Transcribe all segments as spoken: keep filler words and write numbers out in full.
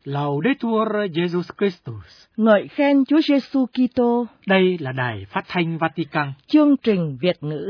Laudetur Jesus Christus. Ngợi khen Chúa Giêsu Kitô. Đây là Đài Phát thanh Vatican. Chương trình Việt ngữ.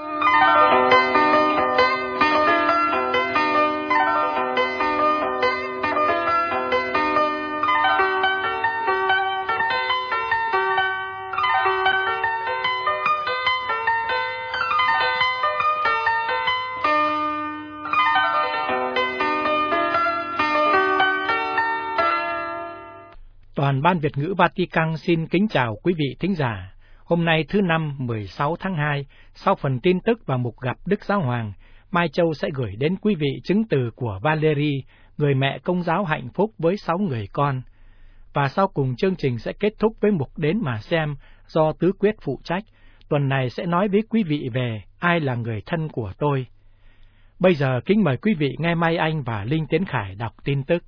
Toàn ban Việt ngữ Vatican xin kính chào quý vị thính giả. Hôm nay thứ năm mười sáu tháng hai, sau phần tin tức và mục gặp Đức Giáo Hoàng, Mai Châu sẽ gửi đến quý vị chứng từ của Valerie, người mẹ Công giáo hạnh phúc với sáu người con. Và sau cùng chương trình sẽ kết thúc với mục Đến mà xem do Tứ Quyết phụ trách. Tuần này sẽ nói với quý vị về ai là người thân của tôi. Bây giờ kính mời quý vị nghe Mai Anh và Linh Tiến Khải đọc tin tức.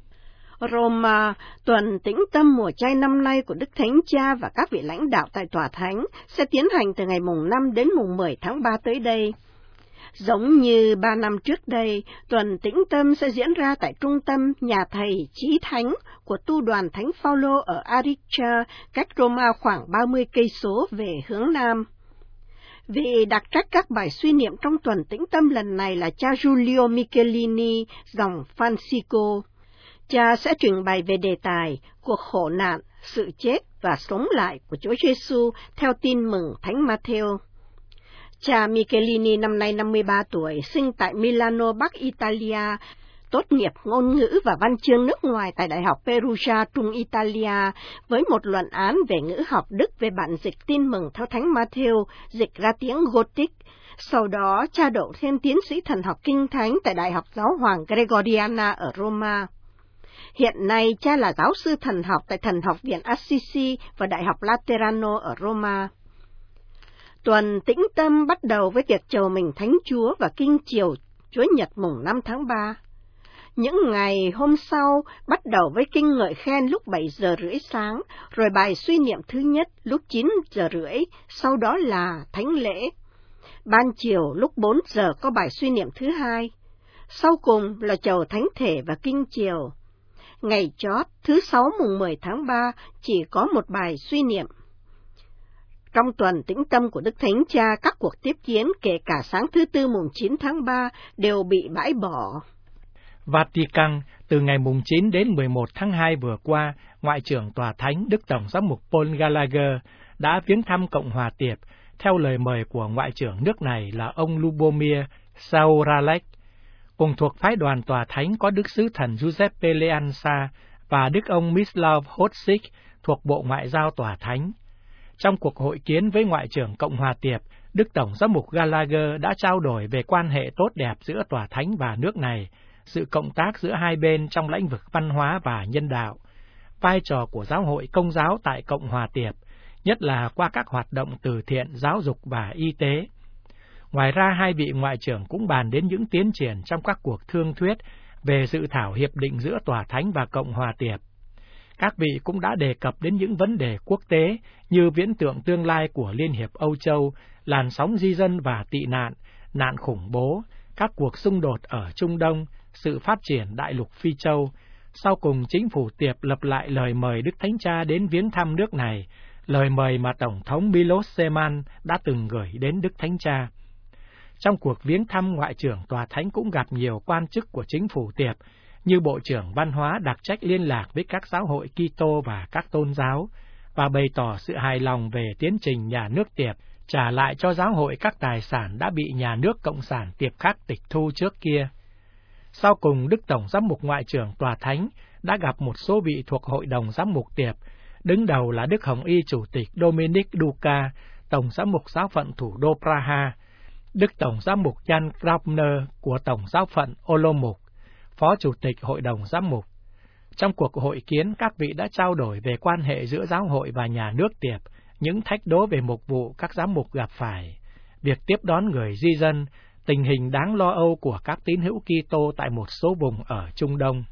Roma, tuần tĩnh tâm mùa chay năm nay của Đức Thánh Cha và các vị lãnh đạo tại Tòa Thánh sẽ tiến hành từ ngày mùng năm đến mùng mười tháng ba tới đây. Giống như ba năm trước đây, tuần tĩnh tâm sẽ diễn ra tại trung tâm Nhà Thầy Chí Thánh của tu đoàn Thánh Phaolô ở Arica, cách Roma khoảng ba mươi cây số về hướng Nam. Vị đặc trách các bài suy niệm trong tuần tĩnh tâm lần này là cha Giulio Michelini, dòng Francisco. Cha sẽ trình bày về đề tài cuộc khổ nạn, sự chết và sống lại của Chúa Giêsu theo tin mừng Thánh Matthew. Cha Michelini năm nay năm mươi ba tuổi, sinh tại Milano, Bắc Italia, tốt nghiệp ngôn ngữ và văn chương nước ngoài tại Đại học Perugia, Trung Italia, với một luận án về ngữ học Đức về bản dịch tin mừng theo Thánh Matthew, dịch ra tiếng Gothic. Sau đó, cha đậu thêm tiến sĩ thần học kinh thánh tại Đại học Giáo hoàng Gregoriana ở Roma. Hiện nay, cha là giáo sư thần học tại Thần học viện Assisi và Đại học Laterano ở Roma. Tuần tĩnh tâm bắt đầu với việc chầu mừng Thánh Chúa và kinh chiều Chúa Nhật mùng năm tháng ba. Những ngày hôm sau bắt đầu với kinh ngợi khen lúc bảy giờ rưỡi sáng, rồi bài suy niệm thứ nhất lúc chín giờ rưỡi, sau đó là thánh lễ. Ban chiều lúc bốn giờ có bài suy niệm thứ hai, sau cùng là chầu thánh thể và kinh chiều. Ngày chót, thứ sáu mùng mười tháng ba, chỉ có một bài suy niệm. Trong tuần tĩnh tâm của Đức Thánh Cha, các cuộc tiếp kiến, kể cả sáng thứ Tư mùng chín tháng ba, đều bị bãi bỏ. Vatican, từ ngày mùng chín đến mười một tháng hai vừa qua, Ngoại trưởng Tòa Thánh Đức Tổng giám mục Paul Gallagher đã viếng thăm Cộng hòa Tiệp, theo lời mời của Ngoại trưởng nước này là ông Lubomir Zaoralek. Cùng thuộc phái đoàn Tòa Thánh có Đức Sứ Thần Giuseppe Leanza và Đức ông Mislav Hotsik thuộc Bộ Ngoại giao Tòa Thánh. Trong cuộc hội kiến với Ngoại trưởng Cộng hòa Tiệp, Đức Tổng giám mục Gallagher đã trao đổi về quan hệ tốt đẹp giữa Tòa Thánh và nước này, sự cộng tác giữa hai bên trong lĩnh vực văn hóa và nhân đạo, vai trò của giáo hội Công giáo tại Cộng hòa Tiệp, nhất là qua các hoạt động từ thiện, giáo dục và y tế. Ngoài ra, hai vị ngoại trưởng cũng bàn đến những tiến triển trong các cuộc thương thuyết về dự thảo hiệp định giữa Tòa Thánh và Cộng hòa Tiệp. Các vị cũng đã đề cập đến những vấn đề quốc tế như viễn tượng tương lai của Liên hiệp Âu Châu, làn sóng di dân và tị nạn, nạn khủng bố, các cuộc xung đột ở Trung Đông, sự phát triển đại lục Phi Châu. Sau cùng, chính phủ Tiệp lập lại lời mời Đức Thánh Cha đến viếng thăm nước này, lời mời mà Tổng thống Milos Zeman đã từng gửi đến Đức Thánh Cha. Trong cuộc viếng thăm, Ngoại trưởng Tòa Thánh cũng gặp nhiều quan chức của chính phủ Tiệp, như Bộ trưởng Văn hóa đặc trách liên lạc với các giáo hội Kitô và các tôn giáo, và bày tỏ sự hài lòng về tiến trình nhà nước Tiệp trả lại cho giáo hội các tài sản đã bị nhà nước Cộng sản Tiệp Khắc tịch thu trước kia. Sau cùng, Đức Tổng giám mục Ngoại trưởng Tòa Thánh đã gặp một số vị thuộc Hội đồng Giám mục Tiệp, đứng đầu là Đức Hồng Y Chủ tịch Dominic Duka, Tổng giám mục giáo phận thủ đô Praha, Đức Tổng giám mục Jan Graupner của Tổng giáo phận Olomouc, Phó Chủ tịch Hội đồng Giám mục. Trong cuộc hội kiến, các vị đã trao đổi về quan hệ giữa giáo hội và nhà nước Tiệp, những thách đố về mục vụ các giám mục gặp phải, việc tiếp đón người di dân, tình hình đáng lo âu của các tín hữu Kitô tại một số vùng ở Trung Đông.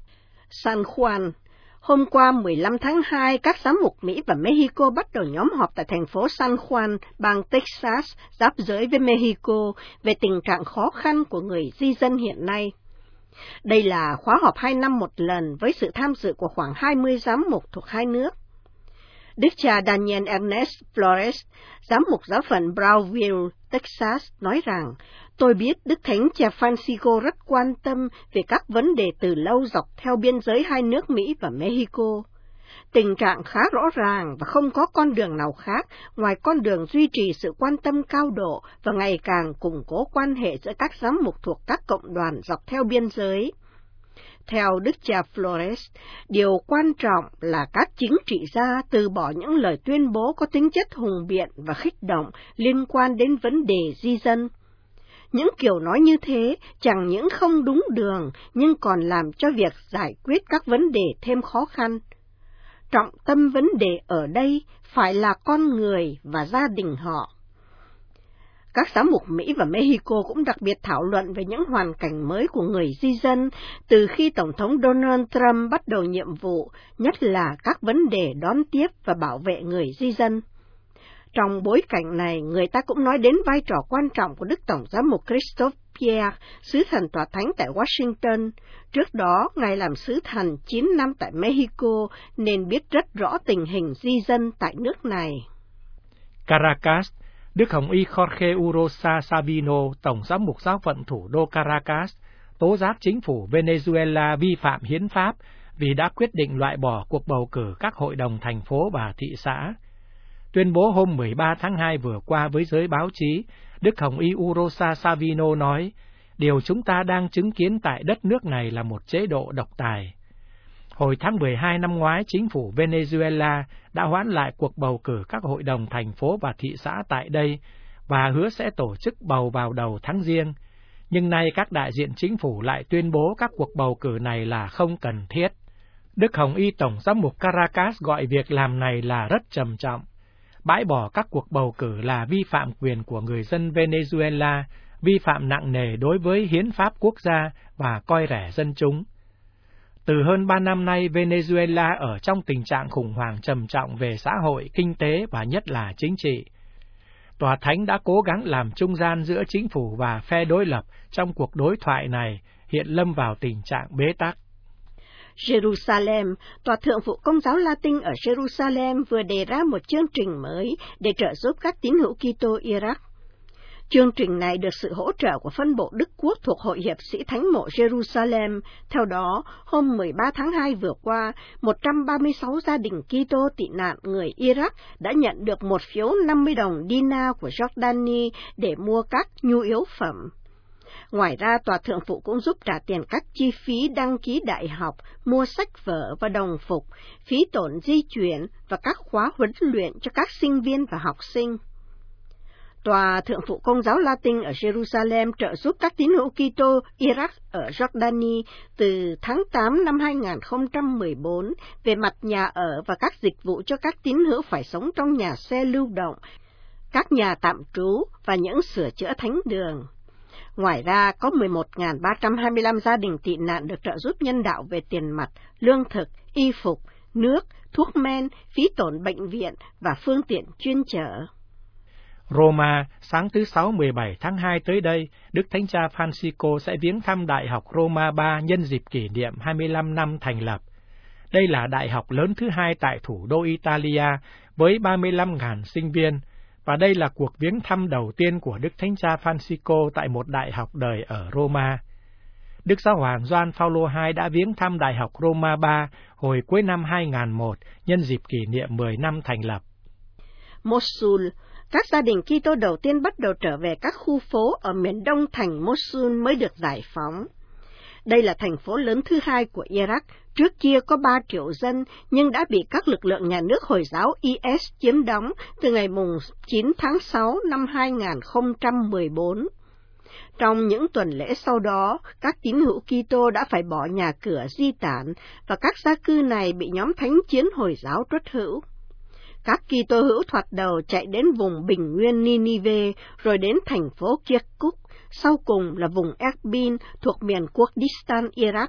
San Juan. Hôm qua mười lăm tháng hai, các giám mục Mỹ và Mexico bắt đầu nhóm họp tại thành phố San Juan, bang Texas, giáp giới với Mexico, về tình trạng khó khăn của người di dân hiện nay. Đây là khóa họp hai năm một lần với sự tham dự của khoảng hai mươi giám mục thuộc hai nước. Đức cha Daniel Ernest Flores, giám mục giáo phận Brownsville, Texas, nói rằng, tôi biết Đức Thánh cha Francisco rất quan tâm về các vấn đề từ lâu dọc theo biên giới hai nước Mỹ và Mexico. Tình trạng khá rõ ràng và không có con đường nào khác ngoài con đường duy trì sự quan tâm cao độ và ngày càng củng cố quan hệ giữa các giám mục thuộc các cộng đoàn dọc theo biên giới. Theo Đức cha Flores, điều quan trọng là các chính trị gia từ bỏ những lời tuyên bố có tính chất hùng biện và khích động liên quan đến vấn đề di dân. Những kiểu nói như thế chẳng những không đúng đường, nhưng còn làm cho việc giải quyết các vấn đề thêm khó khăn. Trọng tâm vấn đề ở đây phải là con người và gia đình họ. Các giám mục Mỹ và Mexico cũng đặc biệt thảo luận về những hoàn cảnh mới của người di dân từ khi Tổng thống Donald Trump bắt đầu nhiệm vụ, nhất là các vấn đề đón tiếp và bảo vệ người di dân. Trong bối cảnh này, người ta cũng nói đến vai trò quan trọng của Đức Tổng giám mục Christophe Pierre, sứ thần tòa thánh tại Washington. Trước đó, Ngài làm sứ thần chín năm tại Mexico, nên biết rất rõ tình hình di dân tại nước này. Caracas, Đức Hồng Y Jorge Urosa Sabino, Tổng giám mục giáo phận thủ đô Caracas, tố giác chính phủ Venezuela vi phạm hiến pháp vì đã quyết định loại bỏ cuộc bầu cử các hội đồng thành phố và thị xã. Tuyên bố hôm mười ba tháng hai vừa qua với giới báo chí, Đức Hồng Y Urosa Sabino nói, điều chúng ta đang chứng kiến tại đất nước này là một chế độ độc tài. Hồi tháng mười hai năm ngoái, chính phủ Venezuela đã hoãn lại cuộc bầu cử các hội đồng thành phố và thị xã tại đây và hứa sẽ tổ chức bầu vào đầu tháng Giêng. Nhưng nay các đại diện chính phủ lại tuyên bố các cuộc bầu cử này là không cần thiết. Đức Hồng Y Tổng giám mục Caracas gọi việc làm này là rất trầm trọng. Bãi bỏ các cuộc bầu cử là vi phạm quyền của người dân Venezuela, vi phạm nặng nề đối với hiến pháp quốc gia và coi rẻ dân chúng. Từ hơn ba năm nay, Venezuela ở trong tình trạng khủng hoảng trầm trọng về xã hội, kinh tế và nhất là chính trị. Tòa Thánh đã cố gắng làm trung gian giữa chính phủ và phe đối lập trong cuộc đối thoại này, hiện lâm vào tình trạng bế tắc. Jerusalem, Tòa Thượng phụ Công giáo Latin ở Jerusalem vừa đề ra một chương trình mới để trợ giúp các tín hữu Kitô Iraq. Chương trình này được sự hỗ trợ của phân bộ Đức Quốc thuộc Hội hiệp sĩ Thánh mộ Jerusalem. Theo đó, hôm mười ba tháng hai vừa qua, một trăm ba mươi sáu gia đình Kitô tị nạn người Iraq đã nhận được một phiếu năm mươi đồng dinar của Jordani để mua các nhu yếu phẩm. Ngoài ra, Tòa Thượng phụ cũng giúp trả tiền các chi phí đăng ký đại học, mua sách vở và đồng phục, phí tổn di chuyển và các khóa huấn luyện cho các sinh viên và học sinh. Tòa Thượng phụ Công giáo Latin ở Jerusalem trợ giúp các tín hữu Kitô Iraq ở Jordani từ tháng tám năm hai nghìn không trăm mười bốn về mặt nhà ở và các dịch vụ cho các tín hữu phải sống trong nhà xe lưu động, các nhà tạm trú và những sửa chữa thánh đường. Ngoài ra, có mười một nghìn ba trăm hai mươi lăm gia đình tị nạn được trợ giúp nhân đạo về tiền mặt, lương thực, y phục, nước, thuốc men, phí tổn bệnh viện và phương tiện chuyên chở. Roma, sáng thứ Sáu mười bảy tháng hai tới đây, Đức Thánh cha Francisco sẽ viếng thăm Đại học Roma ba nhân dịp kỷ niệm hai mươi lăm năm thành lập. Đây là đại học lớn thứ hai tại thủ đô Italia với ba mươi lăm nghìn sinh viên, và đây là cuộc viếng thăm đầu tiên của Đức Thánh cha Francisco tại một đại học đời ở Roma. Đức Giáo hoàng Gioan Phaolô hai đã viếng thăm Đại học Roma ba hồi cuối năm hai nghìn không trăm lẻ một nhân dịp kỷ niệm mười năm thành lập. Mosul, các gia đình Kitô đầu tiên bắt đầu trở về các khu phố ở miền đông thành Mosul mới được giải phóng. Đây là thành phố lớn thứ hai của Iraq, trước kia có ba triệu dân nhưng đã bị các lực lượng nhà nước Hồi giáo I S chiếm đóng từ ngày chín tháng sáu năm hai nghìn không trăm mười bốn. Trong những tuần lễ sau đó, các tín hữu Kitô đã phải bỏ nhà cửa di tản và các gia cư này bị nhóm thánh chiến Hồi giáo truất hữu. Các Kitô hữu thoạt đầu chạy đến vùng bình nguyên Ninive, rồi đến thành phố Kirkuk, sau cùng là vùng Erbil thuộc miền Kurdistan Iraq.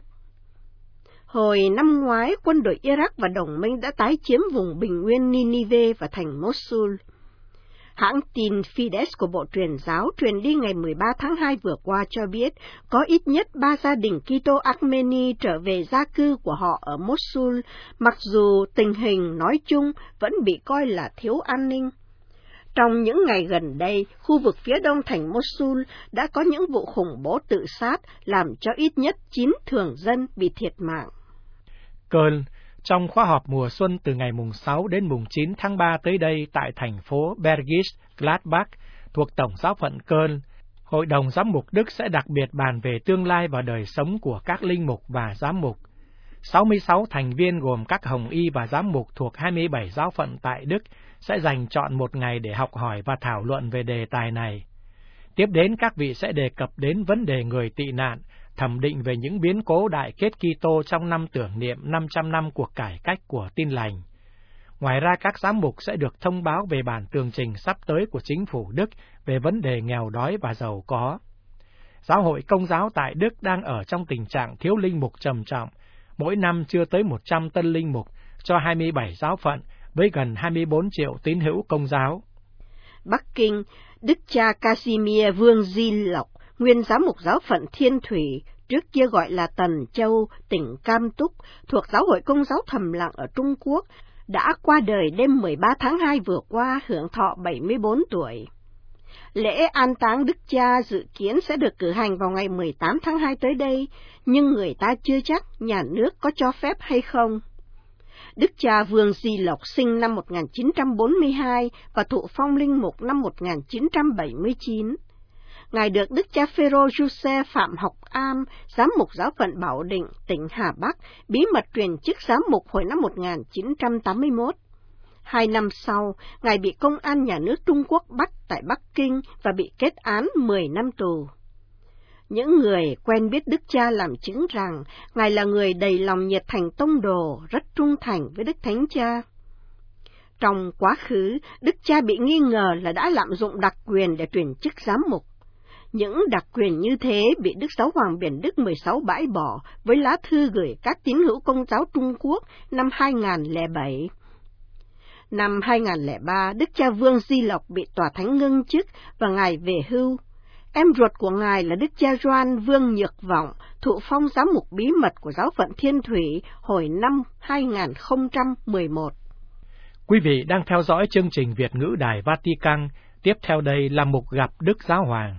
Hồi năm ngoái, quân đội Iraq và đồng minh đã tái chiếm vùng bình nguyên Ninive và thành Mosul. Hãng tin Fides của Bộ Truyền giáo truyền đi ngày mười ba tháng hai vừa qua cho biết có ít nhất ba gia đình Kitô Armeni trở về gia cư của họ ở Mosul, mặc dù tình hình nói chung vẫn bị coi là thiếu an ninh. Trong những ngày gần đây, khu vực phía đông thành Mosul đã có những vụ khủng bố tự sát làm cho ít nhất chín thường dân bị thiệt mạng. Köln, trong khóa họp mùa xuân từ ngày mùng sáu đến mùng chín tháng ba tới đây tại thành phố Bergisch Gladbach thuộc Tổng giáo phận Köln, Hội đồng Giám mục Đức sẽ đặc biệt bàn về tương lai và đời sống của các linh mục và giám mục. sáu mươi sáu thành viên gồm các hồng y và giám mục thuộc hai mươi bảy giáo phận tại Đức sẽ dành chọn một ngày để học hỏi và thảo luận về đề tài này. Tiếp đến, các vị sẽ đề cập đến vấn đề người tị nạn, thẩm định về những biến cố đại kết Kitô trong năm tưởng niệm năm trăm năm cuộc cải cách của Tin lành. Ngoài ra, các giám mục sẽ được thông báo về bản tường trình sắp tới của chính phủ Đức về vấn đề nghèo đói và giàu có. Giáo hội Công giáo tại Đức đang ở trong tình trạng thiếu linh mục trầm trọng, mỗi năm chưa tới một trăm tân linh mục cho hai mươi bảy giáo phận với gần hai mươi bốn triệu tín hữu Công giáo. Bắc Kinh, Đức cha Casimir Vương Di Lộc, nguyên giám mục giáo phận Thiên Thủy, trước kia gọi là Tần Châu, tỉnh Cam Túc, thuộc giáo hội Công giáo Thầm Lặng ở Trung Quốc, đã qua đời đêm mười ba tháng hai vừa qua, hưởng thọ bảy mươi bốn tuổi. Lễ an táng Đức cha dự kiến sẽ được cử hành vào ngày mười tám tháng hai tới đây, nhưng người ta chưa chắc nhà nước có cho phép hay không. Đức cha Vương Di Lộc sinh năm một nghìn chín trăm bốn mươi hai và thụ phong linh mục năm một nghìn chín trăm bảy mươi chín. Ngài được Đức cha Phêrô Giuse Phạm Học Am, giám mục giáo phận Bảo Định, tỉnh Hà Bắc, bí mật truyền chức giám mục hồi năm một nghìn chín trăm tám mươi mốt. Hai năm sau, Ngài bị công an nhà nước Trung Quốc bắt tại Bắc Kinh và bị kết án mười năm tù. Những người quen biết Đức cha làm chứng rằng Ngài là người đầy lòng nhiệt thành tông đồ, rất trung thành với Đức Thánh Cha. Trong quá khứ, Đức cha bị nghi ngờ là đã lạm dụng đặc quyền để truyền chức giám mục. Những đặc quyền như thế bị Đức Giáo hoàng Biển Đức mười sáu bãi bỏ với lá thư gửi các tín hữu Công giáo Trung Quốc năm hai nghìn không trăm lẻ bảy. Năm hai nghìn không trăm lẻ ba, Đức cha Vương Di Lộc bị tòa thánh ngưng chức và Ngài về hưu. Em ruột của Ngài là Đức cha Gioan Vương Nhược Vọng, thụ phong giám mục bí mật của giáo phận Thiên Thủy hồi năm hai nghìn không trăm mười một. Quý vị đang theo dõi chương trình Việt ngữ Đài Vatican, tiếp theo đây là mục gặp Đức Giáo Hoàng.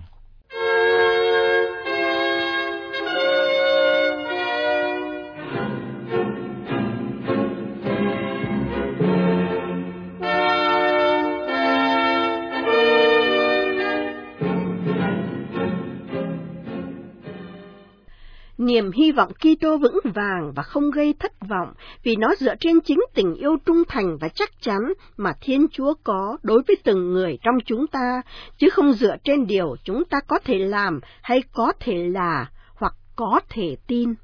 Niềm hy vọng Kitô vững vàng và không gây thất vọng vì nó dựa trên chính tình yêu trung thành và chắc chắn mà Thiên Chúa có đối với từng người trong chúng ta, chứ không dựa trên điều chúng ta có thể làm hay có thể là hoặc có thể tin.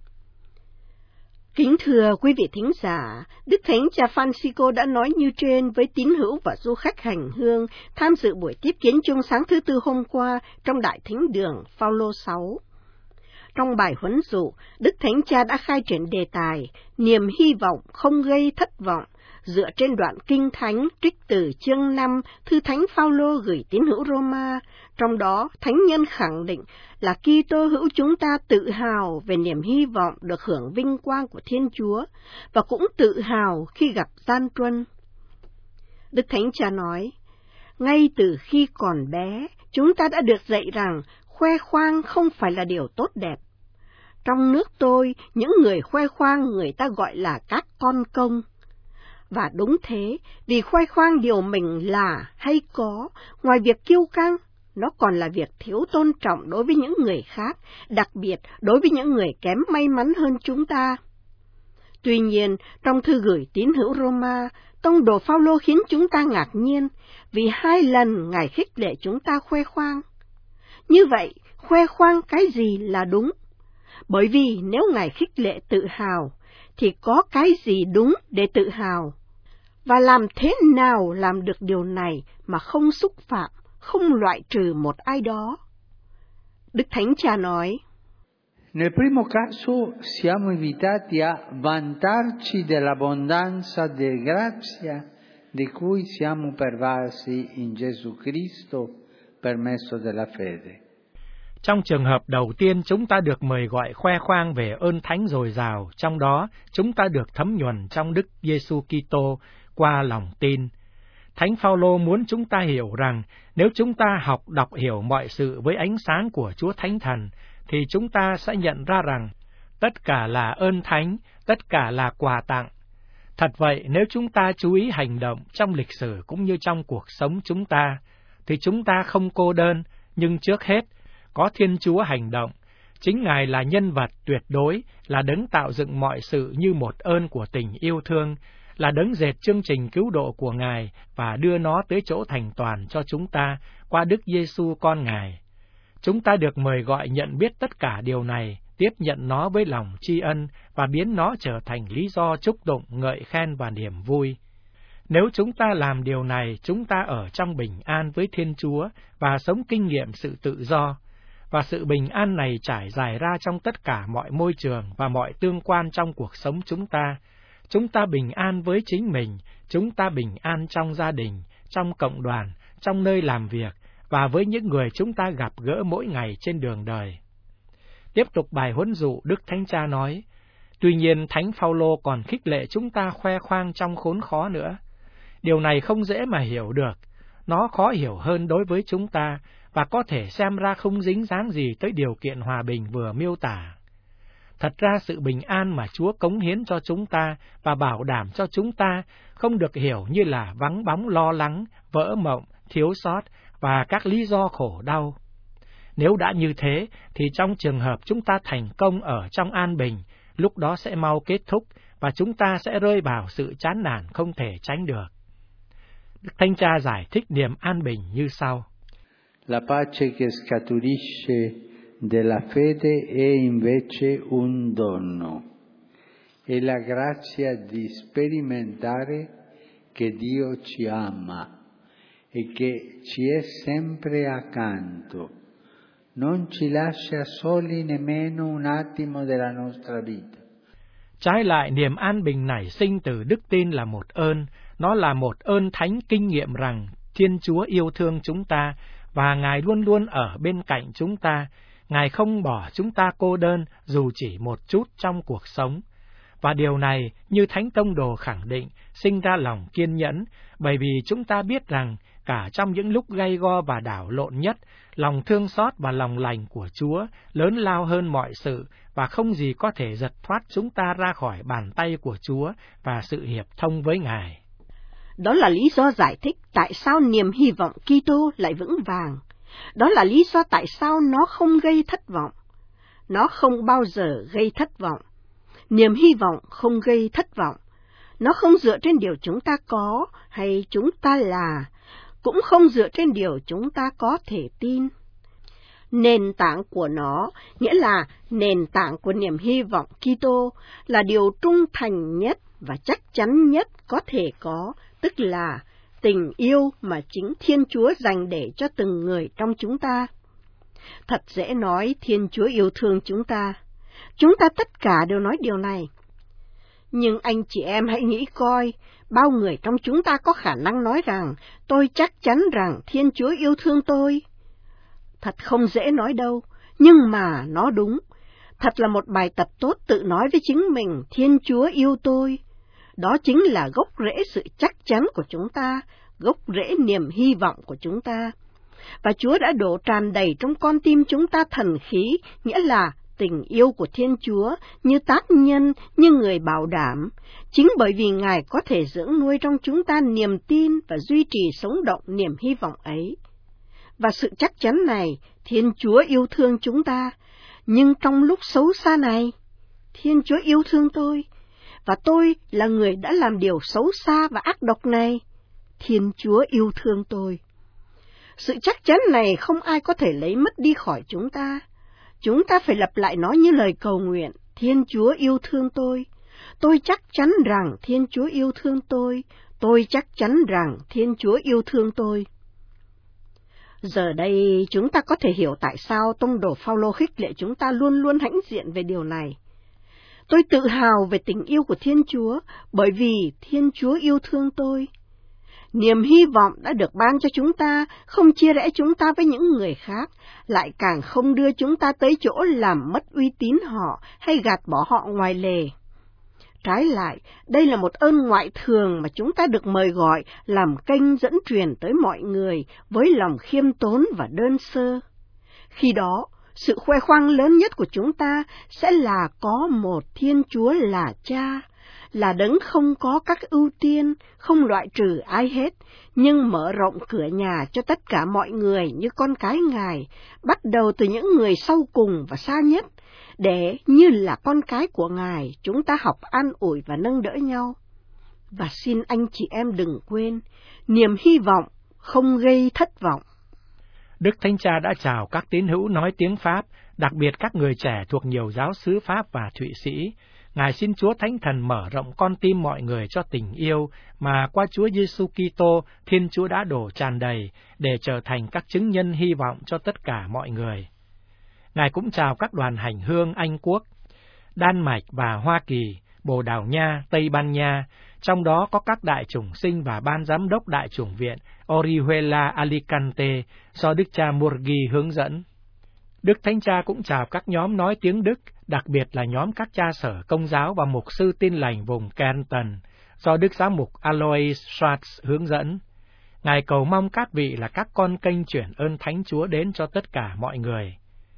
Kính thưa quý vị thính giả, Đức Thánh Cha Francisco đã nói như trên với tín hữu và du khách hành hương tham dự buổi tiếp kiến chung sáng thứ Tư hôm qua trong Đại Thính đường Phaolô sáu. Trong bài huấn dụ, Đức Thánh Cha đã khai triển đề tài niềm hy vọng không gây thất vọng, dựa trên đoạn Kinh Thánh trích từ chương năm Thư Thánh Phaolô gửi tín hữu Roma, trong đó Thánh nhân khẳng định là Kitô hữu chúng ta tự hào về niềm hy vọng được hưởng vinh quang của Thiên Chúa, và cũng tự hào khi gặp gian truân. Đức Thánh Cha nói, ngay từ khi còn bé, chúng ta đã được dạy rằng khoe khoang không phải là điều tốt đẹp. Trong nước tôi, những người khoe khoang người ta gọi là các con công. Và đúng thế, vì khoe khoang điều mình là hay có, ngoài việc kiêu căng, nó còn là việc thiếu tôn trọng đối với những người khác, đặc biệt đối với những người kém may mắn hơn chúng ta. Tuy nhiên, trong thư gửi tín hữu Roma, tông đồ Phaolô khiến chúng ta ngạc nhiên, vì hai lần Ngài khích lệ chúng ta khoe khoang. Như vậy, khoe khoang cái gì là đúng? Bởi vì nếu Ngài khích lệ tự hào, thì có cái gì đúng để tự hào? Và làm thế nào làm được điều này mà không xúc phạm, không loại trừ một ai đó? Đức Thánh Cha nói, Nel primo caso siamo invitati a vantarci dell'abbondanza della grazia di cui siamo pervasi in Gesù Cristo per mezzo della fede. Trong trường hợp đầu tiên, chúng ta được mời gọi khoe khoang về ơn thánh dồi dào, trong đó chúng ta được thấm nhuần trong Đức Giêsu Kitô qua lòng tin. Thánh Phaolô muốn chúng ta hiểu rằng nếu chúng ta học đọc hiểu mọi sự với ánh sáng của Chúa Thánh Thần, thì chúng ta sẽ nhận ra rằng tất cả là ơn thánh, tất cả là quà tặng. Thật vậy, nếu chúng ta chú ý hành động trong lịch sử cũng như trong cuộc sống chúng ta, thì chúng ta không cô đơn, nhưng trước hết, có Thiên Chúa hành động. Chính Ngài là nhân vật tuyệt đối, là đấng tạo dựng mọi sự như một ơn của tình yêu thương, là đấng dệt chương trình cứu độ của Ngài và đưa nó tới chỗ thành toàn cho chúng ta qua Đức Giêsu con Ngài. Chúng ta được mời gọi nhận biết tất cả điều này, tiếp nhận nó với lòng tri ân và biến nó trở thành lý do chúc tụng, ngợi khen và niềm vui. Nếu chúng ta làm điều này, chúng ta ở trong bình an với Thiên Chúa và sống kinh nghiệm sự tự do. Và sự bình an này trải dài ra trong tất cả mọi môi trường và mọi tương quan trong cuộc sống chúng ta. Chúng ta bình an với chính mình, chúng ta bình an trong gia đình, trong cộng đoàn, trong nơi làm việc và với những người chúng ta gặp gỡ mỗi ngày trên đường đời. Tiếp tục bài huấn dụ, Đức Thánh Cha nói, tuy nhiên Thánh Phaolô còn khích lệ chúng ta khoe khoang trong khốn khó nữa. Điều này không dễ mà hiểu được, nó khó hiểu hơn đối với chúng ta và có thể xem ra không dính dáng gì tới điều kiện hòa bình vừa miêu tả. Thật ra sự bình an mà Chúa cống hiến cho chúng ta và bảo đảm cho chúng ta không được hiểu như là vắng bóng lo lắng, vỡ mộng, thiếu sót và các lý do khổ đau. Nếu đã như thế, thì trong trường hợp chúng ta thành công ở trong an bình, lúc đó sẽ mau kết thúc và chúng ta sẽ rơi vào sự chán nản không thể tránh được. Đức Thánh Cha giải thích niềm an bình như sau. La pace che scaturisce della fede è invece un dono. È la grazia di sperimentare che Dio ci ama e che ci è sempre accanto. Non ci lascia soli nemmeno un attimo della nostra vita. Trái lại, niềm an bình nảy sinh từ đức tin là một ơn, nó là một ơn thánh kinh nghiệm rằng Thiên Chúa yêu thương chúng ta và Ngài luôn luôn ở bên cạnh chúng ta. Ngài không bỏ chúng ta cô đơn dù chỉ một chút trong cuộc sống. Và điều này, như Thánh Tông Đồ khẳng định, sinh ra lòng kiên nhẫn, bởi vì chúng ta biết rằng cả trong những lúc gay go và đảo lộn nhất, lòng thương xót và lòng lành của Chúa lớn lao hơn mọi sự và không gì có thể giật thoát chúng ta ra khỏi bàn tay của Chúa và sự hiệp thông với Ngài. Đó là lý do giải thích tại sao niềm hy vọng Kitô lại vững vàng. Đó là lý do tại sao nó không gây thất vọng. Nó không bao giờ gây thất vọng. Niềm hy vọng không gây thất vọng. Nó không dựa trên điều chúng ta có hay chúng ta là, cũng không dựa trên điều chúng ta có thể tin. Nền tảng của nó, nghĩa là nền tảng của niềm hy vọng Kitô, là điều trung thành nhất và chắc chắn nhất có thể có, tức là tình yêu mà chính Thiên Chúa dành để cho từng người trong chúng ta. Thật dễ nói Thiên Chúa yêu thương chúng ta. Chúng ta tất cả đều nói điều này. Nhưng anh chị em hãy nghĩ coi, bao người trong chúng ta có khả năng nói rằng, tôi chắc chắn rằng Thiên Chúa yêu thương tôi? Thật không dễ nói đâu, nhưng mà nó đúng. Thật là một bài tập tốt tự nói với chính mình, Thiên Chúa yêu tôi. Đó chính là gốc rễ sự chắc chắn của chúng ta, gốc rễ niềm hy vọng của chúng ta. Và Chúa đã đổ tràn đầy trong con tim chúng ta thần khí, nghĩa là tình yêu của Thiên Chúa như tác nhân, như người bảo đảm. Chính bởi vì Ngài có thể dưỡng nuôi trong chúng ta niềm tin và duy trì sống động niềm hy vọng ấy. Và sự chắc chắn này, Thiên Chúa yêu thương chúng ta. Nhưng trong lúc xấu xa này, Thiên Chúa yêu thương tôi, và tôi là người đã làm điều xấu xa và ác độc này. Thiên Chúa yêu thương tôi. Sự chắc chắn này không ai có thể lấy mất đi khỏi chúng ta. Chúng ta phải lặp lại nó như lời cầu nguyện. Thiên Chúa yêu thương tôi. Tôi chắc chắn rằng Thiên Chúa yêu thương tôi. Tôi chắc chắn rằng Thiên Chúa yêu thương tôi. Giờ đây chúng ta có thể hiểu tại sao tông đồ Phaolô khích lệ chúng ta luôn luôn hãnh diện về điều này. Tôi tự hào về tình yêu của Thiên Chúa, bởi vì Thiên Chúa yêu thương tôi. Niềm hy vọng đã được ban cho chúng ta không chia rẽ chúng ta với những người khác, lại càng không đưa chúng ta tới chỗ làm mất uy tín họ hay gạt bỏ họ ngoài lề. Trái lại, đây là một ơn ngoại thường mà chúng ta được mời gọi làm kênh dẫn truyền tới mọi người với lòng khiêm tốn và đơn sơ. Khi đó, sự khoe khoang lớn nhất của chúng ta sẽ là có một Thiên Chúa là Cha, là đấng không có các ưu tiên, không loại trừ ai hết, nhưng mở rộng cửa nhà cho tất cả mọi người như con cái Ngài, bắt đầu từ những người sau cùng và xa nhất, để như là con cái của Ngài, chúng ta học an ủi và nâng đỡ nhau. Và xin anh chị em đừng quên, niềm hy vọng không gây thất vọng. Đức Thánh Cha đã chào các tín hữu nói tiếng Pháp, đặc biệt các người trẻ thuộc nhiều giáo xứ Pháp và Thụy Sĩ. Ngài xin Chúa Thánh Thần mở rộng con tim mọi người cho tình yêu mà qua Chúa Giêsu Kitô, Thiên Chúa đã đổ tràn đầy để trở thành các chứng nhân hy vọng cho tất cả mọi người. Ngài cũng chào các đoàn hành hương Anh Quốc, Đan Mạch và Hoa Kỳ, Bồ Đào Nha, Tây Ban Nha, trong đó có các đại chủng sinh và ban giám đốc đại chủng viện Orihuela Alicante do Đức cha Murgi hướng dẫn. Đức Thánh Cha cũng chào các nhóm nói tiếng Đức, đặc biệt là nhóm các cha sở Công giáo và mục sư Tin lành vùng Canton do Đức Giám mục Alois Schwartz hướng dẫn. Ngài cầu mong các vị là các con kênh chuyển ơn Thánh Chúa đến cho tất cả mọi người.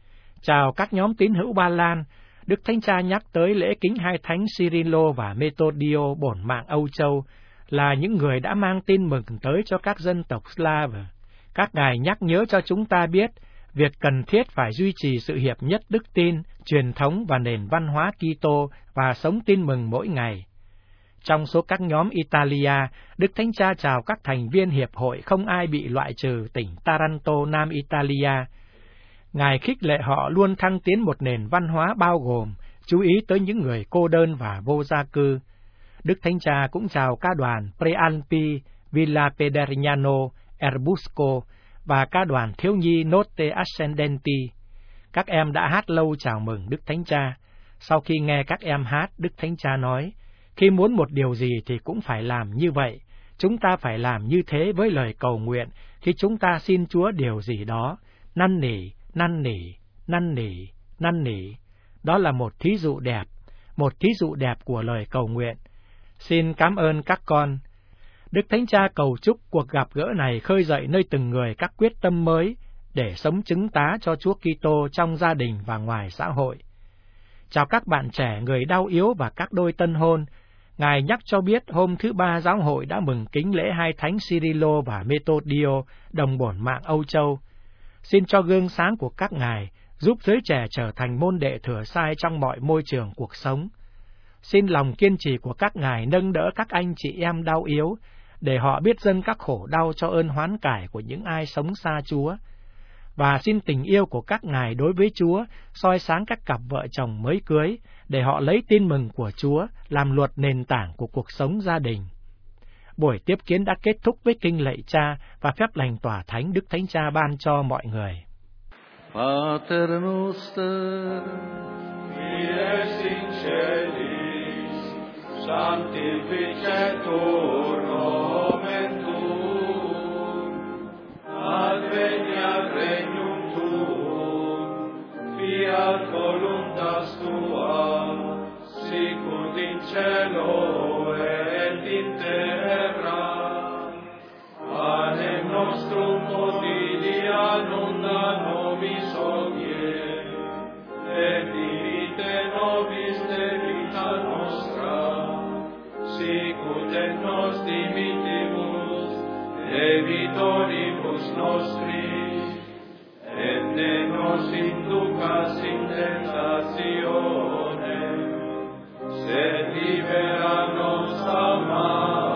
Chào các nhóm tín hữu Ba Lan, Đức Thánh Cha nhắc tới lễ kính hai thánh Cyrilo và Metodio bổn mạng Âu Châu là những người đã mang tin mừng tới cho các dân tộc Slav. Các ngài nhắc nhớ cho chúng ta biết việc cần thiết phải duy trì sự hiệp nhất đức tin, truyền thống và nền văn hóa Kitô và sống tin mừng mỗi ngày. Trong số các nhóm Italia, Đức Thánh Cha chào các thành viên hiệp hội không ai bị loại trừ tỉnh Taranto, Nam Italia. Ngài khích lệ họ luôn thăng tiến một nền văn hóa bao gồm, chú ý tới những người cô đơn và vô gia cư. Đức Thánh Cha cũng chào ca đoàn Prealpi, Villa Pederignano, Erbusco và ca đoàn thiếu nhi Notte Ascendenti. Các em đã hát lâu chào mừng Đức Thánh Cha. Sau khi nghe các em hát, Đức Thánh Cha nói, khi muốn một điều gì thì cũng phải làm như vậy. Chúng ta phải làm như thế với lời cầu nguyện khi chúng ta xin Chúa điều gì đó, năn nỉ, năn nỉ, năn nỉ, năn nỉ. Đó là một thí dụ đẹp, một thí dụ đẹp của lời cầu nguyện. Xin cảm ơn các con. Đức Thánh Cha cầu chúc cuộc gặp gỡ này khơi dậy nơi từng người các quyết tâm mới để sống chứng tá cho Chúa Kitô trong gia đình và ngoài xã hội. Chào các bạn trẻ, người đau yếu và các đôi tân hôn. Ngài nhắc cho biết hôm thứ Ba giáo hội đã mừng kính lễ hai thánh Cyrilo và Metodio đồng bổn mạng Âu Châu. Xin cho gương sáng của các ngài giúp giới trẻ trở thành môn đệ thừa sai trong mọi môi trường cuộc sống. Xin lòng kiên trì của các ngài nâng đỡ các anh chị em đau yếu, để họ biết dâng các khổ đau cho ơn hoán cải của những ai sống xa Chúa. Và xin tình yêu của các ngài đối với Chúa soi sáng các cặp vợ chồng mới cưới, để họ lấy tin mừng của Chúa làm luật nền tảng của cuộc sống gia đình. Buổi tiếp kiến đã kết thúc với kinh lạy Cha và phép lành tỏa thánh Đức Thánh Cha ban cho mọi người. Pater noster, qui es in celis, sanctificetur nomen tuum, adveniat regnum tuum, fiat voluntas tua, sicut in cielo et in terra. Panem nostrum quotidianum da nobis hodie, et dimitte nobis debita nostra, sicut et nos dimittimus debitoribus nostris, et ne nos inducas in tentationem, sed libera nos a malo.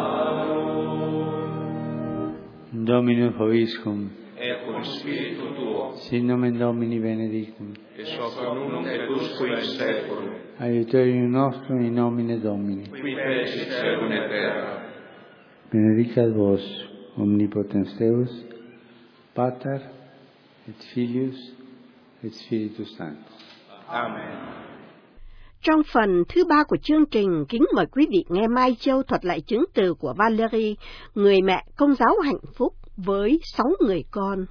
Dominus vobiscum. Et cum spiritu tuo. Sin nomen Domini benedictum. Et soc nunc et usque in saeculum. Aiuterium nostrum in nomine Domini. Qui fecit caelum et terra. Benedicat vos, omnipotens Deus, Pater, et Filius, et Spiritus Sanctus. Amen. Trong phần thứ ba của chương trình, kính mời quý vị nghe Mai Châu thuật lại chứng từ của Valerie, người mẹ công giáo hạnh phúc với sáu người con.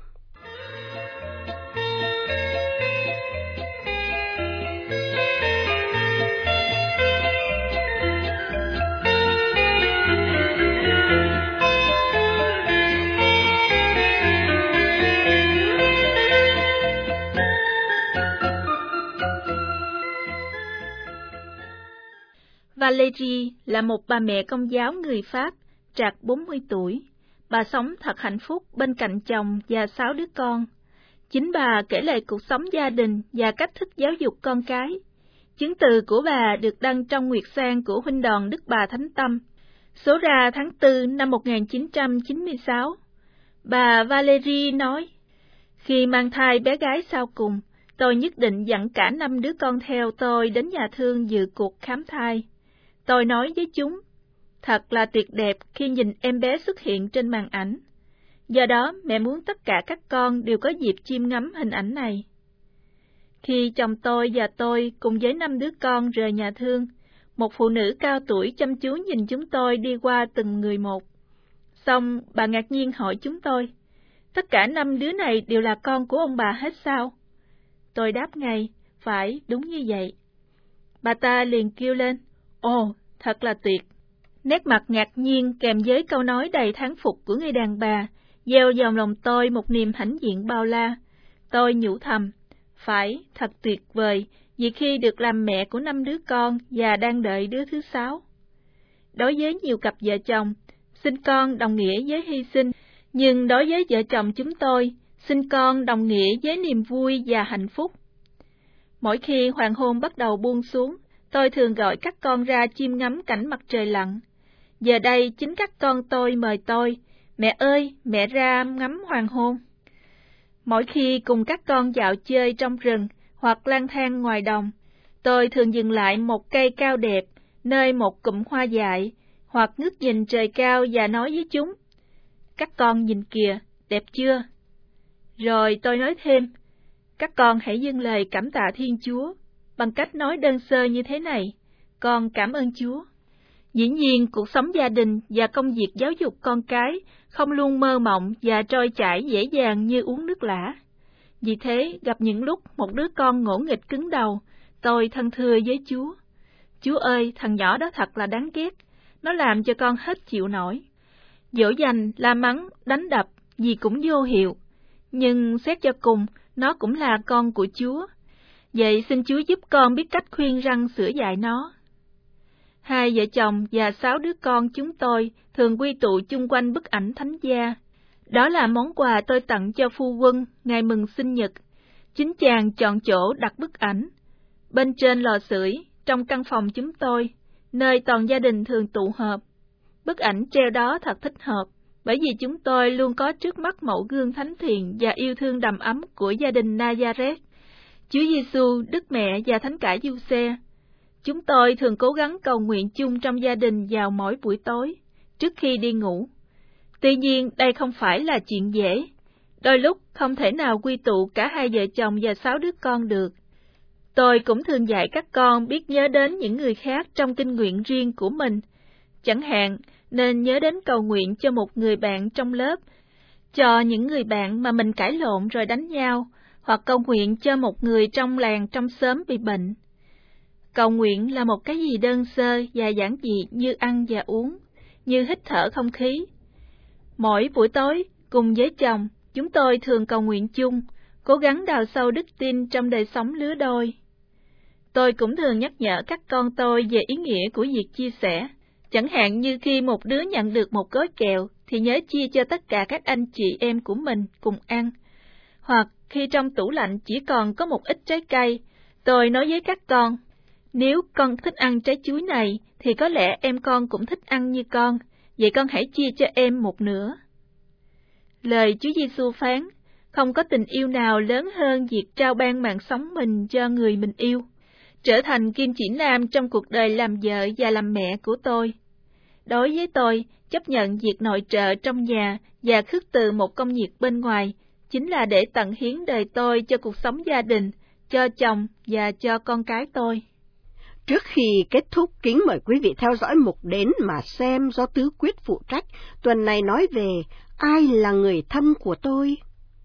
Valérie là một bà mẹ công giáo người Pháp, trạc bốn mươi tuổi. Bà sống thật hạnh phúc bên cạnh chồng và sáu đứa con. Chính bà kể lại cuộc sống gia đình và cách thức giáo dục con cái. Chứng từ của bà được đăng trong Nguyệt Sang của Huynh đoàn Đức Bà Thánh Tâm, số ra tháng tư năm một nghìn chín trăm chín mươi sáu. Bà Valérie nói, khi mang thai bé gái sau cùng, tôi nhất định dẫn cả năm đứa con theo tôi đến nhà thương dự cuộc khám thai. Tôi nói với chúng, thật là tuyệt đẹp khi nhìn em bé xuất hiện trên màn ảnh. Do đó, mẹ muốn tất cả các con đều có dịp chiêm ngắm hình ảnh này. Khi chồng tôi và tôi cùng với năm đứa con rời nhà thương, một phụ nữ cao tuổi chăm chú nhìn chúng tôi đi qua từng người một. Xong, bà ngạc nhiên hỏi chúng tôi, tất cả năm đứa này đều là con của ông bà hết sao? Tôi đáp ngay, phải, đúng như vậy. Bà ta liền kêu lên, ồ, thật là tuyệt. Nét mặt ngạc nhiên kèm với câu nói đầy thán phục của người đàn bà, gieo vào lòng tôi một niềm hãnh diện bao la. Tôi nhủ thầm, phải, thật tuyệt vời, vì khi được làm mẹ của năm đứa con và đang đợi đứa thứ sáu. Đối với nhiều cặp vợ chồng, sinh con đồng nghĩa với hy sinh, nhưng đối với vợ chồng chúng tôi, sinh con đồng nghĩa với niềm vui và hạnh phúc. Mỗi khi hoàng hôn bắt đầu buông xuống, tôi thường gọi các con ra chiêm ngắm cảnh mặt trời lặn. Giờ đây chính các con tôi mời tôi, mẹ ơi, mẹ ra ngắm hoàng hôn. Mỗi khi cùng các con dạo chơi trong rừng hoặc lang thang ngoài đồng, tôi thường dừng lại một cây cao đẹp, nơi một cụm hoa dại, hoặc ngước nhìn trời cao và nói với chúng, các con nhìn kìa, đẹp chưa? Rồi tôi nói thêm, các con hãy dâng lời cảm tạ Thiên Chúa, bằng cách nói đơn sơ như thế này, con cảm ơn Chúa. Dĩ nhiên, cuộc sống gia đình và công việc giáo dục con cái không luôn mơ mộng và trôi chảy dễ dàng như uống nước lã. Vì thế, gặp những lúc một đứa con ngỗ nghịch cứng đầu, tôi thân thưa với Chúa. Chúa ơi, thằng nhỏ đó thật là đáng ghét, nó làm cho con hết chịu nổi. Dỗ dành, la mắng, đánh đập, gì cũng vô hiệu. Nhưng xét cho cùng, nó cũng là con của Chúa. Vậy xin Chúa giúp con biết cách khuyên răn sửa dạy nó. Hai vợ chồng và sáu đứa con chúng tôi thường quy tụ chung quanh bức ảnh Thánh Gia. Đó là món quà tôi tặng cho phu quân ngày mừng sinh nhật. Chính chàng chọn chỗ đặt bức ảnh. Bên trên lò sưởi, trong căn phòng chúng tôi, nơi toàn gia đình thường tụ họp. Bức ảnh treo đó thật thích hợp, bởi vì chúng tôi luôn có trước mắt mẫu gương thánh thiện và yêu thương đầm ấm của gia đình Nazareth, Chúa Giêsu, Đức Mẹ và Thánh cả Giuse. Chúng tôi thường cố gắng cầu nguyện chung trong gia đình vào mỗi buổi tối, trước khi đi ngủ. Tuy nhiên, đây không phải là chuyện dễ. Đôi lúc không thể nào quy tụ cả hai vợ chồng và sáu đứa con được. Tôi cũng thường dạy các con biết nhớ đến những người khác trong kinh nguyện riêng của mình. Chẳng hạn, nên nhớ đến cầu nguyện cho một người bạn trong lớp, cho những người bạn mà mình cãi lộn rồi đánh nhau, hoặc cầu nguyện cho một người trong làng trong xóm bị bệnh. Cầu nguyện là một cái gì đơn sơ và giản dị như ăn và uống, như hít thở không khí. Mỗi buổi tối, cùng với chồng, chúng tôi thường cầu nguyện chung, cố gắng đào sâu đức tin trong đời sống lứa đôi. Tôi cũng thường nhắc nhở các con tôi về ý nghĩa của việc chia sẻ. Chẳng hạn như khi một đứa nhận được một gói kẹo, thì nhớ chia cho tất cả các anh chị em của mình cùng ăn. Hoặc khi trong tủ lạnh chỉ còn có một ít trái cây, tôi nói với các con, nếu con thích ăn trái chuối này, thì có lẽ em con cũng thích ăn như con, vậy con hãy chia cho em một nửa. Lời Chúa Giêsu phán, không có tình yêu nào lớn hơn việc trao ban mạng sống mình cho người mình yêu, trở thành kim chỉ nam trong cuộc đời làm vợ và làm mẹ của tôi. Đối với tôi, chấp nhận việc nội trợ trong nhà và khước từ một công việc bên ngoài, chính là để tận hiến đời tôi cho cuộc sống gia đình, cho chồng và cho con cái tôi. Trước khi kết thúc, kính mời quý vị theo dõi mục Đến mà xem do Tứ Quyết phụ trách. Tuần này nói về ai là người thân của tôi.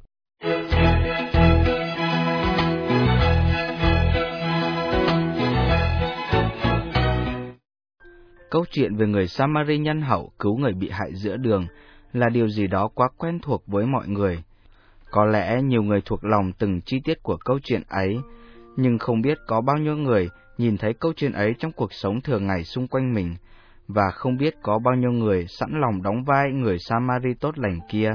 Câu chuyện về người Samari nhân hậu cứu người bị hại giữa đường là điều gì đó quá quen thuộc với mọi người. Có lẽ nhiều người thuộc lòng từng chi tiết của câu chuyện ấy, nhưng không biết có bao nhiêu người nhìn thấy câu chuyện ấy trong cuộc sống thường ngày xung quanh mình, và không biết có bao nhiêu người sẵn lòng đóng vai người Samari tốt lành kia.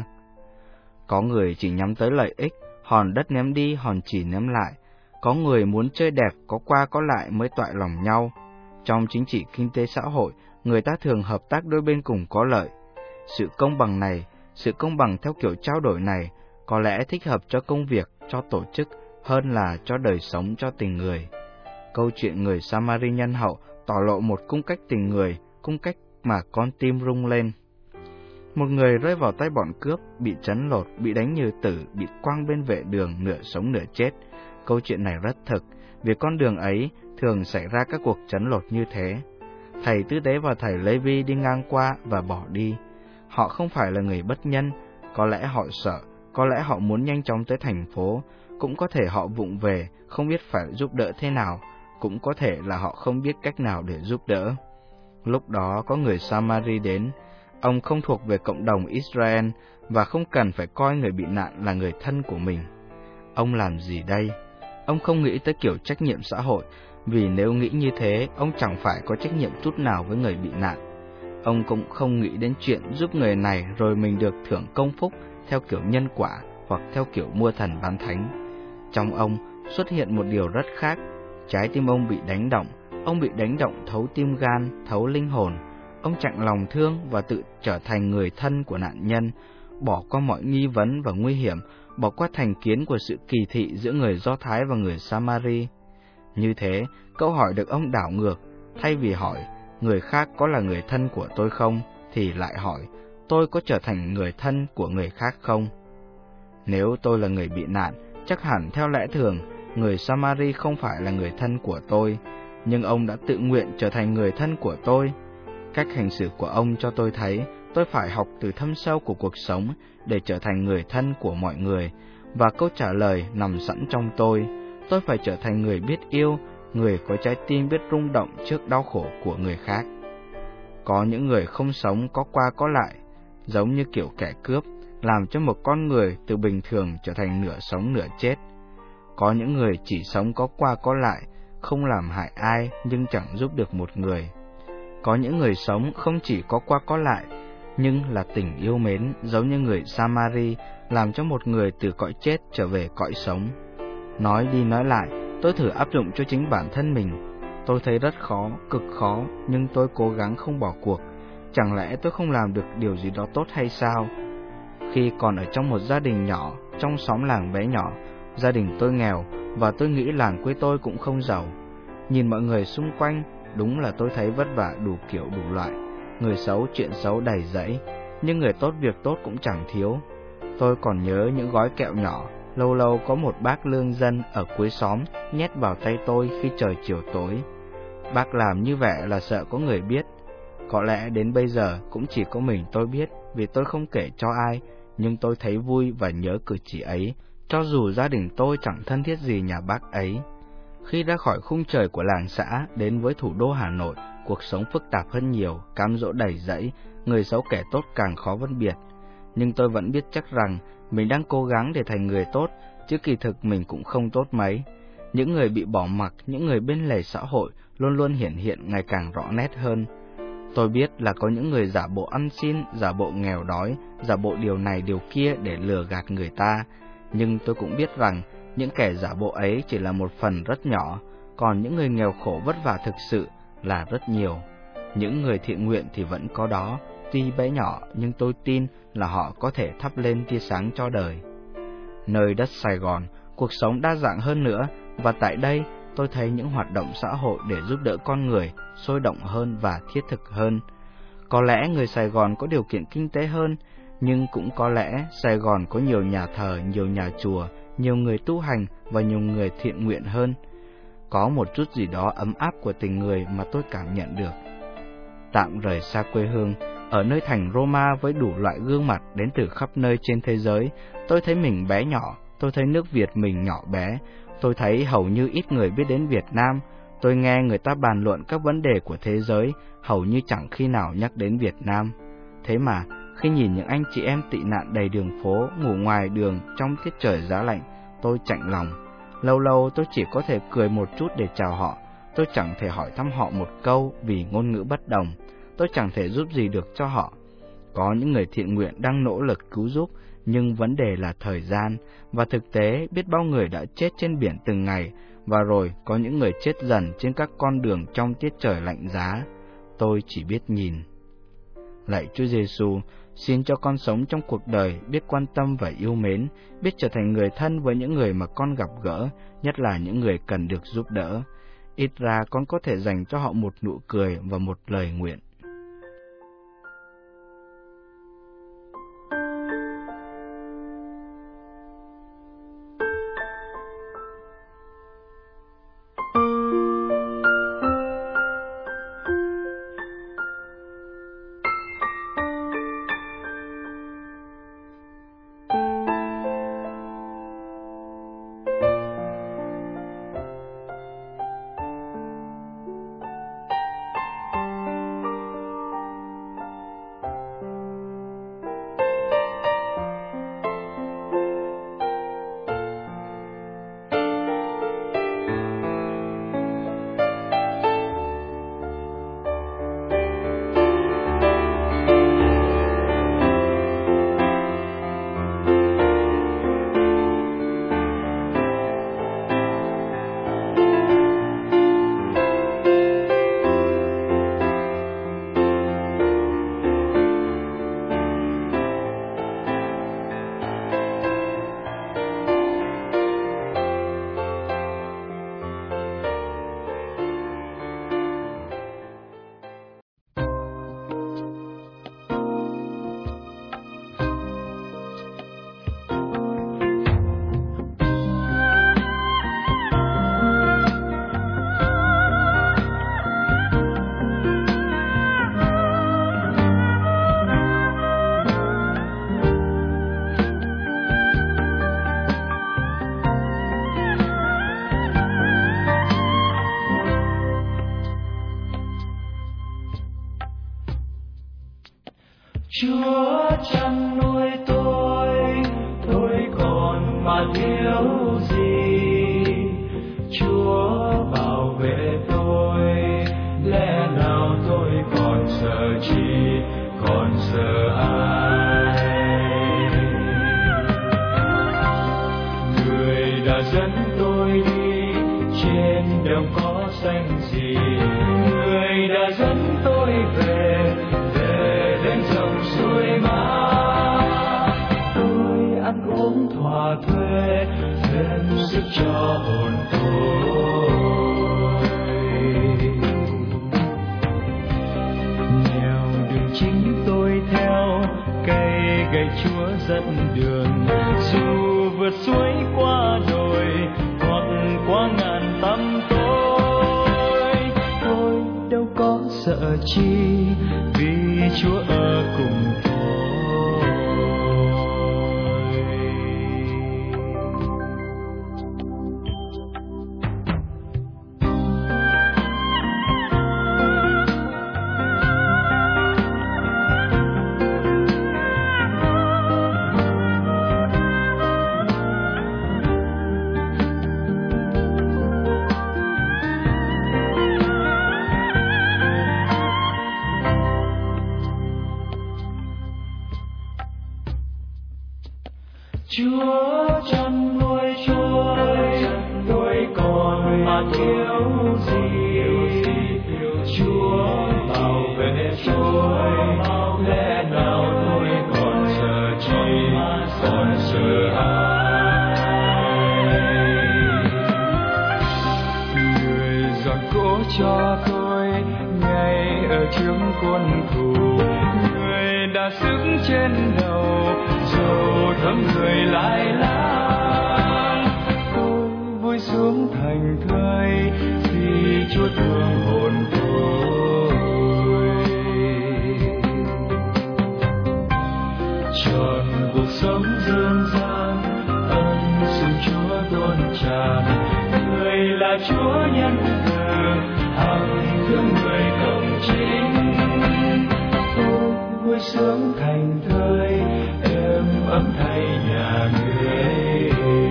Có người chỉ nhắm tới lợi ích, hòn đất ném đi, hòn chỉ ném lại. Có người muốn chơi đẹp, có qua có lại mới toại lòng nhau. Trong chính trị kinh tế xã hội, người ta thường hợp tác đôi bên cùng có lợi. Sự công bằng này, sự công bằng theo kiểu trao đổi này, có lẽ thích hợp cho công việc, cho tổ chức, hơn là cho đời sống, cho tình người. Câu chuyện người Samari nhân hậu tỏ lộ một cung cách tình người, cung cách mà con tim rung lên. Một người rơi vào tay bọn cướp, bị trấn lột, bị đánh như tử, bị quăng bên vệ đường, nửa sống nửa chết. Câu chuyện này rất thực, vì con đường ấy thường xảy ra các cuộc trấn lột như thế. Thầy Tư Tế và thầy Lê-vi đi ngang qua và bỏ đi. Họ không phải là người bất nhân, có lẽ họ sợ, có lẽ họ muốn nhanh chóng tới thành phố, cũng có thể họ vụng về, không biết phải giúp đỡ thế nào, cũng có thể là họ không biết cách nào để giúp đỡ. Lúc đó có người Samari đến, ông không thuộc về cộng đồng Israel và không cần phải coi người bị nạn là người thân của mình. Ông làm gì đây? Ông không nghĩ tới kiểu trách nhiệm xã hội, vì nếu nghĩ như thế, ông chẳng phải có trách nhiệm chút nào với người bị nạn. Ông cũng không nghĩ đến chuyện giúp người này rồi mình được thưởng công phúc theo kiểu nhân quả hoặc theo kiểu mua thần bán thánh. Trong ông xuất hiện một điều rất khác. Trái tim ông bị đánh động, ông bị đánh động thấu tim gan, thấu linh hồn. Ông chạnh lòng thương và tự trở thành người thân của nạn nhân, bỏ qua mọi nghi vấn và nguy hiểm, bỏ qua thành kiến của sự kỳ thị giữa người Do Thái và người Samari. Như thế, câu hỏi được ông đảo ngược, thay vì hỏi, người khác có là người thân của tôi không, thì lại hỏi, tôi có trở thành người thân của người khác không? Nếu tôi là người bị nạn, chắc hẳn theo lẽ thường, người Samari không phải là người thân của tôi, nhưng ông đã tự nguyện trở thành người thân của tôi. Cách hành xử của ông cho tôi thấy, tôi phải học từ thâm sâu của cuộc sống để trở thành người thân của mọi người, và câu trả lời nằm sẵn trong tôi. Tôi phải trở thành người biết yêu, người có trái tim biết rung động trước đau khổ của người khác. Có những người không sống có qua có lại, giống như kiểu kẻ cướp, làm cho một con người từ bình thường trở thành nửa sống nửa chết. Có những người chỉ sống có qua có lại, không làm hại ai nhưng chẳng giúp được một người. Có những người sống không chỉ có qua có lại, nhưng là tình yêu mến, giống như người Samari, làm cho một người từ cõi chết trở về cõi sống. Nói đi nói lại, tôi thử áp dụng cho chính bản thân mình. Tôi thấy rất khó, cực khó, nhưng tôi cố gắng không bỏ cuộc. Chẳng lẽ tôi không làm được điều gì đó tốt hay sao? Khi còn ở trong một gia đình nhỏ, trong xóm làng bé nhỏ, gia đình tôi nghèo, và tôi nghĩ làng quê tôi cũng không giàu. Nhìn mọi người xung quanh, đúng là tôi thấy vất vả đủ kiểu đủ loại. Người xấu chuyện xấu đầy rẫy, nhưng người tốt việc tốt cũng chẳng thiếu. Tôi còn nhớ những gói kẹo nhỏ, lâu lâu có một bác lương dân ở cuối xóm nhét vào tay tôi khi trời chiều tối. Bác làm như vậy là sợ có người biết. Có lẽ đến bây giờ cũng chỉ có mình tôi biết, vì tôi không kể cho ai, nhưng tôi thấy vui và nhớ cử chỉ ấy, cho dù gia đình tôi chẳng thân thiết gì nhà bác ấy. Khi ra khỏi khung trời của làng xã, đến với thủ đô Hà Nội, cuộc sống phức tạp hơn nhiều, cám dỗ đầy rẫy, người xấu kẻ tốt càng khó phân biệt. Nhưng tôi vẫn biết chắc rằng mình đang cố gắng để thành người tốt, chứ kỳ thực mình cũng không tốt mấy. Những người bị bỏ mặc, những người bên lề xã hội luôn luôn hiển hiện ngày càng rõ nét hơn. Tôi biết là có những người giả bộ ăn xin, giả bộ nghèo đói, giả bộ điều này điều kia để lừa gạt người ta, nhưng tôi cũng biết rằng những kẻ giả bộ ấy chỉ là một phần rất nhỏ, còn những người nghèo khổ vất vả thực sự là rất nhiều. Những người thiện nguyện thì vẫn có đó, tuy bé nhỏ nhưng tôi tin là họ có thể thắp lên tia sáng cho đời. Nơi đất Sài Gòn, cuộc sống đa dạng hơn nữa, và tại đây tôi thấy những hoạt động xã hội để giúp đỡ con người sôi động hơn và thiết thực hơn. Có lẽ người Sài Gòn có điều kiện kinh tế hơn, nhưng cũng có lẽ Sài Gòn có nhiều nhà thờ, nhiều nhà chùa, nhiều người tu hành và nhiều người thiện nguyện hơn. có một chút gì đó ấm áp của tình người mà tôi cảm nhận được. Tạm rời xa quê hương, ở nơi thành Roma với đủ loại gương mặt đến từ khắp nơi trên thế giới, tôi thấy mình bé nhỏ, tôi thấy nước Việt mình nhỏ bé, tôi thấy hầu như ít người biết đến Việt Nam, tôi nghe người ta bàn luận các vấn đề của thế giới, hầu như chẳng khi nào nhắc đến Việt Nam. Thế mà, khi nhìn những anh chị em tị nạn đầy đường phố, ngủ ngoài đường trong tiết trời giá lạnh, tôi chạnh lòng. Lâu lâu tôi chỉ có thể cười một chút để chào họ, tôi chẳng thể hỏi thăm họ một câu vì ngôn ngữ bất đồng, tôi chẳng thể giúp gì được cho họ. Có những người thiện nguyện đang nỗ lực cứu giúp, nhưng vấn đề là thời gian, và thực tế biết bao người đã chết trên biển từng ngày, và rồi có những người chết dần trên các con đường trong tiết trời lạnh giá. Tôi chỉ biết nhìn. Lạy Chúa Giêsu, xin cho con sống trong cuộc đời biết quan tâm và yêu mến, biết trở thành người thân với những người mà con gặp gỡ, nhất là những người cần được giúp đỡ. Ít ra con có thể dành cho họ một nụ cười và một lời nguyện. Chúa chăm nuôi tôi, tôi còn mà thiếu gì? Chúa bảo vệ tôi, lẽ nào tôi còn sợ chi, còn sợ ai? Người đã dẫn tôi đi trên đồng cỏ xanh gì, người đã dẫn tôi về đến dòng suối mát. Tôi ăn uống thỏa thuê, thêm sức cho hồn tôi. Nẻo đường chính tôi theo, cây gậy Chúa dẫn đường. Dù vượt suối qua đồi, hoặc qua ngàn tăm tối, tôi đâu có sợ chi, vì Chúa ở cùng tôi. Chúa chăm nuôi tôi, tôi còn mà thiếu gì? Chúa bảo vệ tôi, lẽ nào tôi còn sợ chi, còn sợ ai? Người dọn cỗ cho tôi ngay ở trước quân thù, người đã sức trên đầu, dầu thấm người lại lá. Tôi vui xuống xuống thành thơi, khi Chúa thương hồn tôi. Trọn cuộc sống dương gian, ân sủng Chúa tuôn tràn, người là Chúa nhân từ, hằng thương người công chính. Tôi vui sướng thành thơi, êm ấm thay nhà người.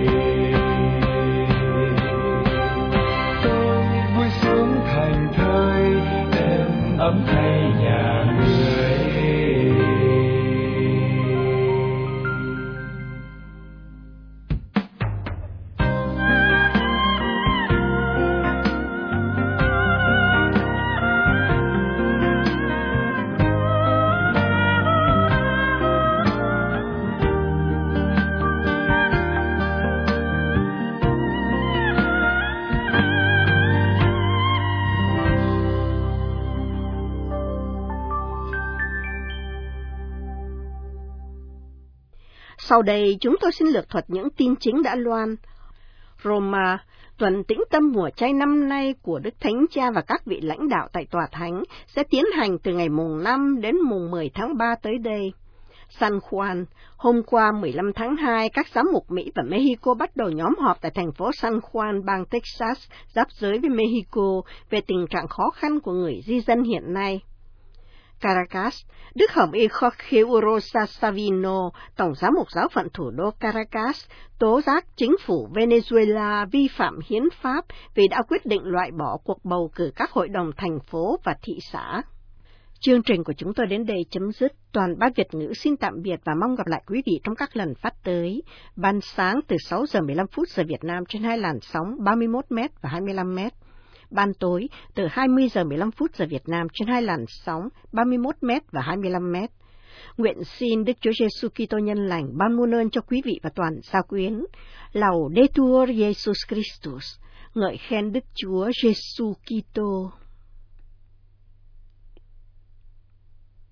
Tôi vui sướng thành thơi, êm ấm thay nhà người. Sau đây chúng tôi xin lược thuật những tin chính đã loan. Roma, tuần tĩnh tâm mùa chay năm nay của Đức Thánh Cha và các vị lãnh đạo tại Tòa Thánh sẽ tiến hành từ ngày mùng năm đến mùng mười tháng ba tới đây. San Juan, hôm qua mười lăm tháng hai, các giám mục Mỹ và Mexico bắt đầu nhóm họp tại thành phố San Juan, bang Texas, giáp giới với Mexico, về tình trạng khó khăn của người di dân hiện nay. Caracas, Đức Hồng Y Jorge Rosa Savino, Tổng giám mục giáo phận thủ đô Caracas, tố giác chính phủ Venezuela vi phạm hiến pháp vì đã quyết định loại bỏ cuộc bầu cử các hội đồng thành phố và thị xã. Chương trình của chúng tôi đến đây chấm dứt. Toàn ban Việt ngữ xin tạm biệt và mong gặp lại quý vị trong các lần phát tới. Ban sáng từ sáu giờ mười lăm phút giờ Việt Nam trên hai làn sóng ba mươi mốt mét và hai mươi lăm mét. Ban tối từ hai mươi giờ mười lăm phút giờ Việt Nam trên hai làn sóng ba mươi mốt mét và hai mươi lăm mét. Nguyện xin Đức Chúa Giêsu Kitô nhân lành ban muôn ơn cho quý vị và toàn gia quyến. Laudetur Jesus Christus, ngợi khen Đức Chúa Giêsu Kitô.